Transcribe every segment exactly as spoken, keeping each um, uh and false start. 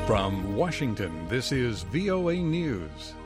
From Washington, this is V O A News.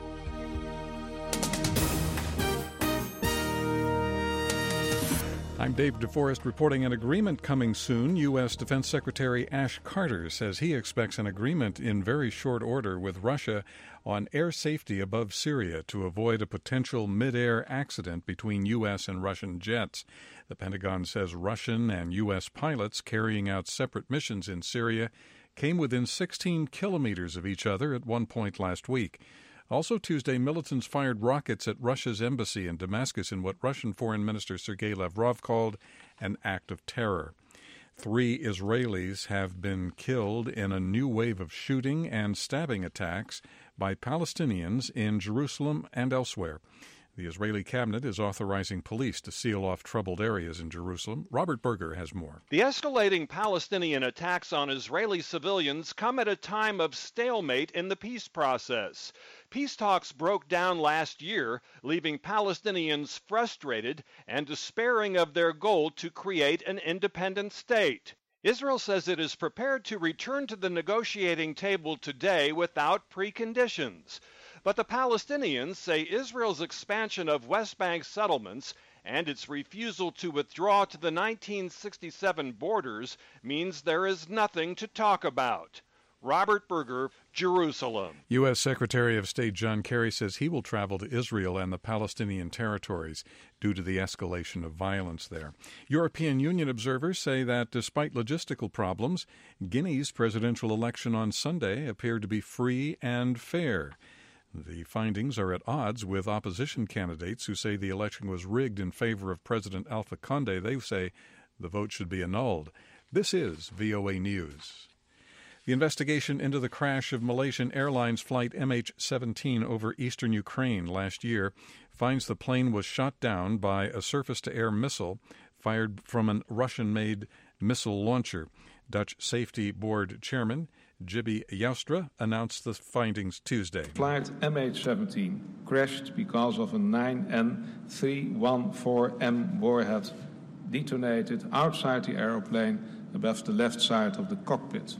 I'm Dave DeForest reporting an agreement coming soon. U S. Defense Secretary Ash Carter says he expects an agreement in very short order with Russia on air safety above Syria to avoid a potential mid-air accident between U S and Russian jets. The Pentagon says Russian and U S pilots carrying out separate missions in Syria came within sixteen kilometers of each other at one point last week. Also Tuesday, militants fired rockets at Russia's embassy in Damascus in what Russian Foreign Minister Sergei Lavrov called an act of terror. Three Israelis have been killed in a new wave of shooting and stabbing attacks by Palestinians in Jerusalem and elsewhere. The Israeli cabinet is authorizing police to seal off troubled areas in Jerusalem. Robert Berger has more. The escalating Palestinian attacks on Israeli civilians come at a time of stalemate in the peace process. Peace talks broke down last year, leaving Palestinians frustrated and despairing of their goal to create an independent state. Israel says it is prepared to return to the negotiating table today without preconditions. But the Palestinians say Israel's expansion of West Bank settlements and its refusal to withdraw to the nineteen sixty-seven borders means there is nothing to talk about. Robert Berger, Jerusalem. U S. Secretary of State John Kerry says he will travel to Israel and the Palestinian territories due to the escalation of violence there. European Union observers say that despite logistical problems, Guinea's presidential election on Sunday appeared to be free and fair. The findings are at odds with opposition candidates who say the election was rigged in favor of President Alpha Conde. They say the vote should be annulled. This is V O A News. The investigation into the crash of Malaysian Airlines flight M H seventeen over eastern Ukraine last year finds the plane was shot down by a surface-to-air missile fired from a Russian-made missile launcher. Dutch Safety Board Chairman Jibbe Joustra announced the findings Tuesday. Flight M H seventeen crashed because of a nine N three one four M warhead detonated outside the aeroplane above the left side of the cockpit.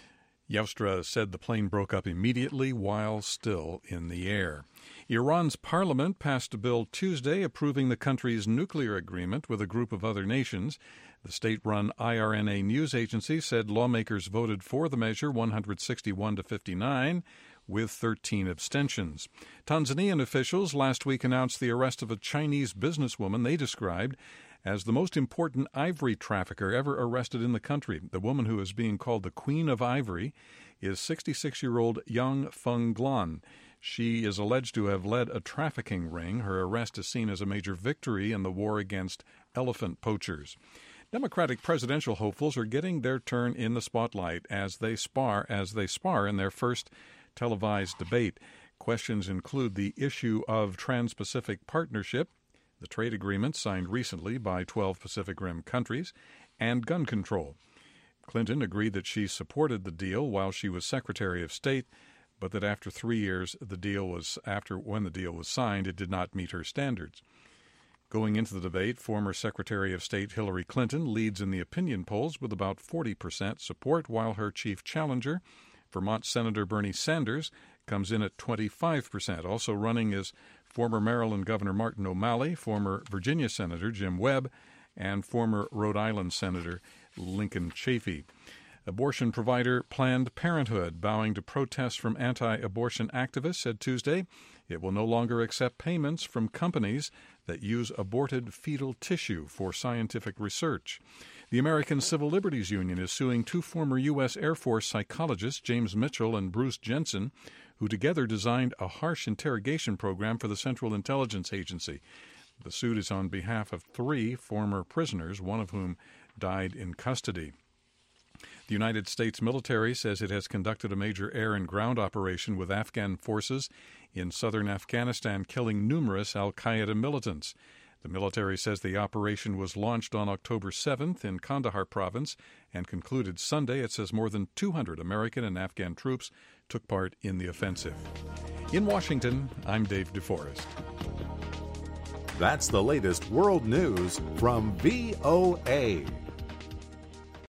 Joustra said the plane broke up immediately while still in the air. Iran's parliament passed a bill Tuesday approving the country's nuclear agreement with a group of other nations. The state-run I R N A news agency said lawmakers voted for the measure one hundred sixty-one to fifty-nine, with thirteen abstentions. Tanzanian officials last week announced the arrest of a Chinese businesswoman they described as the most important ivory trafficker ever arrested in the country. The woman who is being called the Queen of Ivory is sixty-six-year-old Yang Feng-Glan. She is alleged to have led a trafficking ring. Her arrest is seen as a major victory in the war against elephant poachers. Democratic presidential hopefuls are getting their turn in the spotlight as they spar as they spar in their first televised debate. Questions include the issue of Trans-Pacific Partnership, the trade agreement signed recently by twelve Pacific Rim countries, and gun control. Clinton agreed that she supported the deal while she was Secretary of State, but that after three years, the deal was after when the deal was signed, it did not meet her standards. Going into the debate, former Secretary of State Hillary Clinton leads in the opinion polls with about forty percent support, while her chief challenger, Vermont Senator Bernie Sanders, comes in at twenty-five percent. Also running is former Maryland Governor Martin O'Malley, former Virginia Senator Jim Webb, and former Rhode Island Senator Lincoln Chafee. Abortion provider Planned Parenthood, bowing to protests from anti-abortion activists, said Tuesday it will no longer accept payments from companies that use aborted fetal tissue for scientific research. The American Civil Liberties Union is suing two former U S. Air Force psychologists, James Mitchell and Bruce Jensen, who together designed a harsh interrogation program for the Central Intelligence Agency. The suit is on behalf of three former prisoners, one of whom died in custody. The United States military says it has conducted a major air and ground operation with Afghan forces in southern Afghanistan, killing numerous al-Qaeda militants. The military says the operation was launched on October seventh in Kandahar province and concluded Sunday. It says more than two hundred American and Afghan troops took part in the offensive. In Washington, I'm Dave DeForest. That's the latest world news from V O A.